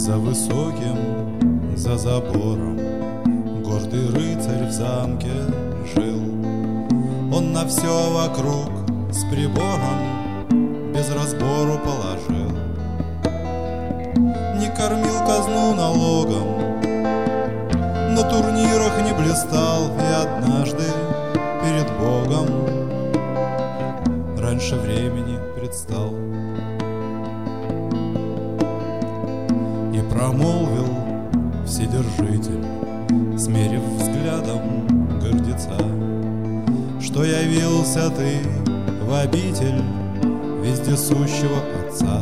За высоким, за забором гордый рыцарь в замке жил. Он на все вокруг с прибором без разбору положил. Не кормил казну налогом, на турнирах не блистал, и однажды перед Богом раньше времени предстал. И промолвил Вседержитель, смерив взглядом гордеца, что явился ты в обитель вездесущего Отца.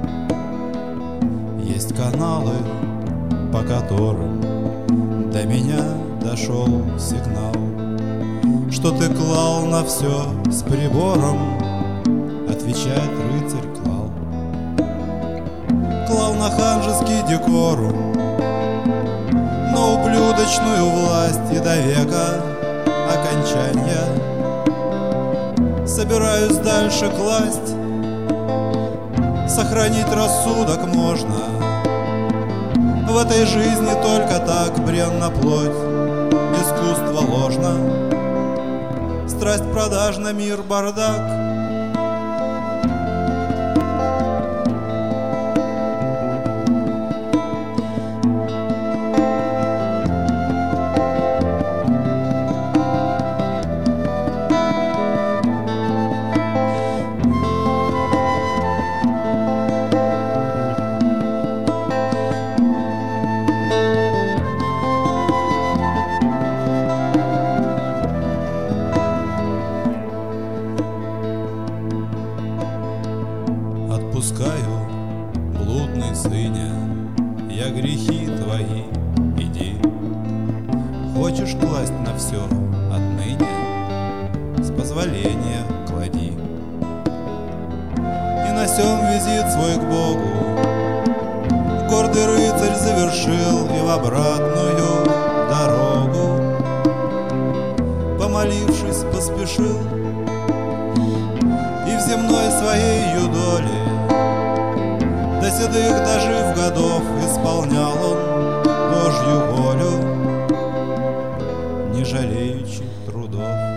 Есть каналы, по которым до меня дошел сигнал, что ты клал на все с прибором. Отвечает рыцарь: клал. Клал на ханжеский декорум, на ублюдочную власть, и до века окончания собираюсь дальше класть. Сохранить рассудок можно в этой жизни только так, бренна плоть, искусство ложно, страсть продажна, мир бардак. Отпускаю, блудный сыне, я грехи твои, иди. Хочешь класть на все отныне, с позволения клади. И на сём визит свой к Богу гордый рыцарь завершил, и в обратную дорогу, помолившись, поспешил. И в земной своей юдоли до седых дожив годов исполнял он Божью волю, не жалеючи трудов.